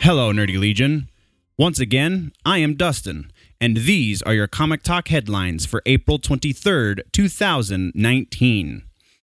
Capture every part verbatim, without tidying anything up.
Hello, Nerdy Legion. Once again, I am Dustin, and these are your Comic Talk headlines for April twenty-third, two thousand nineteen.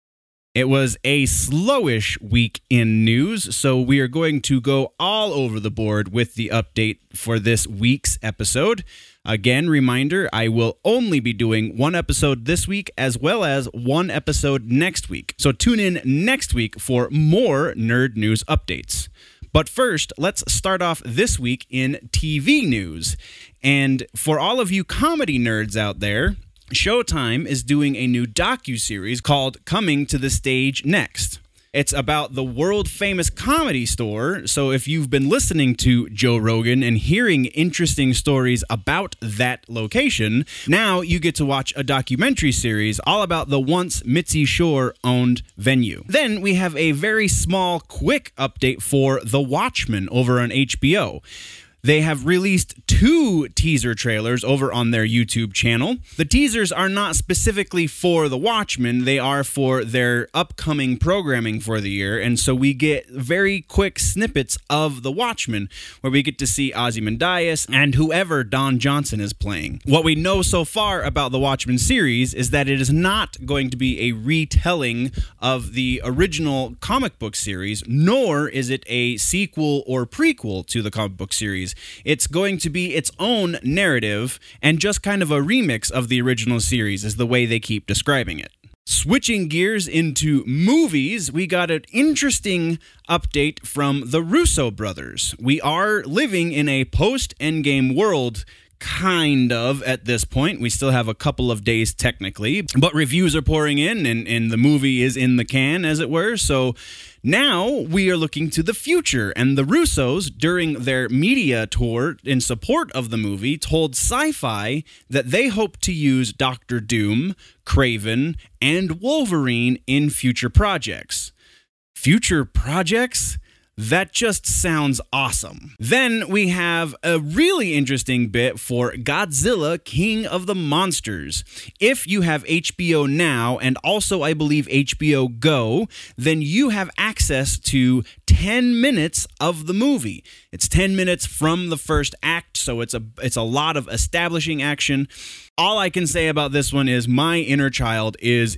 It was a slowish week in news, so we are going to go all over the board with the update for this week's episode. Again, reminder, I will only be doing one episode this week as well as one episode next week. So tune in next week for more nerd news updates. But first, let's start off this week in T V news. And for all of you comedy nerds out there, Showtime is doing a new docuseries called Coming to the Stage Next. It's about the world-famous Comedy Store, so if you've been listening to Joe Rogan and hearing interesting stories about that location, now you get to watch a documentary series all about the once Mitzi Shore-owned venue. Then we have a very small, quick update for The Watchmen over on H B O. They have released two teaser trailers over on their YouTube channel. The teasers are not specifically for The Watchmen, they are for their upcoming programming for the year, and so we get very quick snippets of The Watchmen, where we get to see Ozymandias and whoever Don Johnson is playing. What we know so far about the Watchmen series is that it is not going to be a retelling of the original comic book series, nor is it a sequel or prequel to the comic book series. It's going to be its own narrative and just kind of a remix of the original series is the way they keep describing it. Switching gears into movies, we got an interesting update from the Russo brothers. We are living in a post-Endgame world, kind of, at this point. We still have a couple of days technically, but reviews are pouring in and, and the movie is in the can, as it were, so now we are looking to the future, and the Russos, during their media tour in support of the movie, told Sci-Fi that they hope to use Doctor Doom, Kraven, and Wolverine in future projects. Future projects? That just sounds awesome. Then we have a really interesting bit for Godzilla King of the Monsters. If you have H B O Now and also I believe H B O Go, then you have access to ten minutes of the movie. It's ten minutes from the first act, so it's a it's a lot of establishing action. All I can say about this one is my inner child is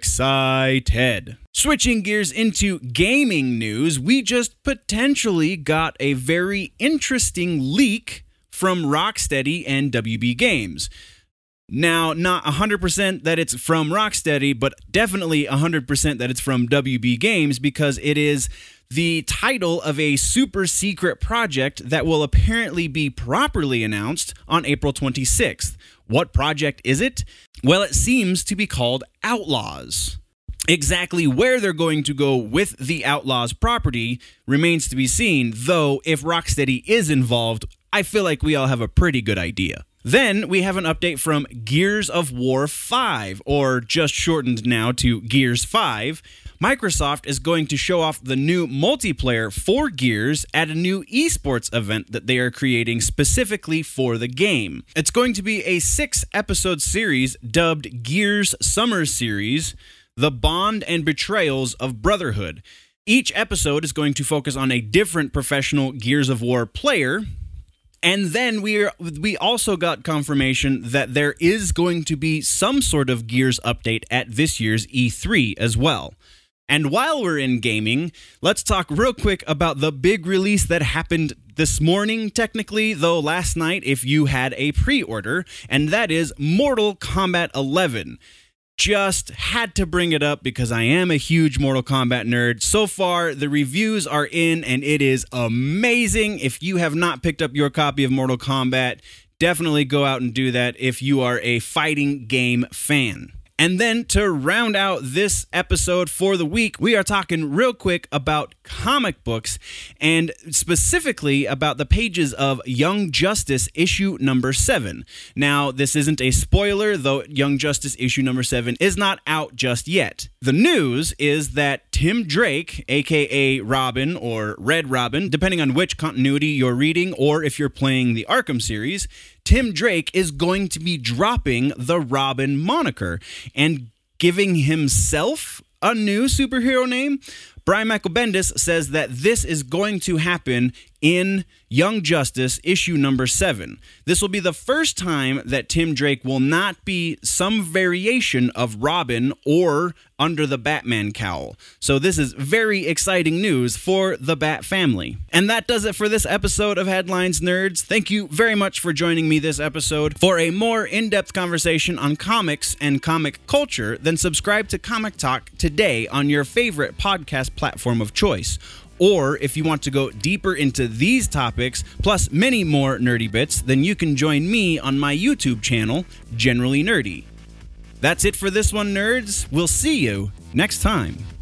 excited. Switching gears into gaming news, we just potentially got a very interesting leak from Rocksteady and W B Games. Now, not one hundred percent that it's from Rocksteady, but definitely one hundred percent that it's from W B Games because it is the title of a super secret project that will apparently be properly announced on April twenty-sixth. What project is it? Well, it seems to be called Outlaws. Exactly where they're going to go with the Outlaws property remains to be seen, though if Rocksteady is involved, I feel like we all have a pretty good idea. Then we have an update from Gears of War five, or just shortened now to Gears five. Microsoft is going to show off the new multiplayer for Gears at a new esports event that they are creating specifically for the game. It's going to be a six-episode series dubbed Gears Summer Series, The Bond and Betrayals of Brotherhood. Each episode is going to focus on a different professional Gears of War player. And then we we also got confirmation that there is going to be some sort of Gears update at this year's E three as well. And while we're in gaming, let's talk real quick about the big release that happened this morning, technically, though last night if you had a pre-order, and that is Mortal Kombat eleven. Just had to bring it up because I am a huge Mortal Kombat nerd. So far, the reviews are in and it is amazing. If you have not picked up your copy of Mortal Kombat, definitely go out and do that if you are a fighting game fan. And then to round out this episode for the week, we are talking real quick about comic books and specifically about the pages of Young Justice issue number seven. Now, this isn't a spoiler, though Young Justice issue number seven is not out just yet. The news is that Tim Drake, aka Robin or Red Robin, depending on which continuity you're reading or if you're playing the Arkham series, Tim Drake is going to be dropping the Robin moniker and giving himself a new superhero name. Brian Michael Bendis says that this is going to happen in Young Justice, issue number seven. This will be the first time that Tim Drake will not be some variation of Robin or under the Batman cowl. So this is very exciting news for the Bat family. And that does it for this episode of Headlines Nerds. Thank you very much for joining me this episode. For a more in-depth conversation on comics and comic culture, then subscribe to Comic Talk today on your favorite podcast platform of choice. Or if you want to go deeper into these topics, plus many more nerdy bits, then you can join me on my YouTube channel, Generally Nerdy. That's it for this one, nerds. We'll see you next time.